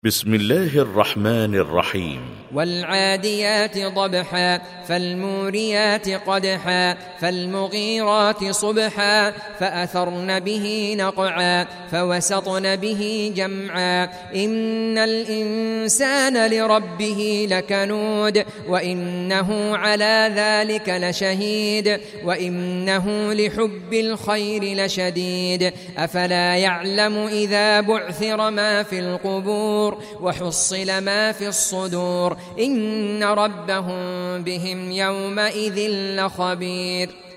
بسم الله الرحمن الرحيم. والعاديات ضبحا فالموريات قدحا فالمغيرات صبحا فأثرن به نقعا فوسطن به جمعا إن الإنسان لربه لكنود وإنه على ذلك لشهيد وإنه لحب الخير لشديد أفلا يعلم إذا بعثر ما في القبور وحصل ما في الصدور إن ربهم بهم يومئذ لخبير.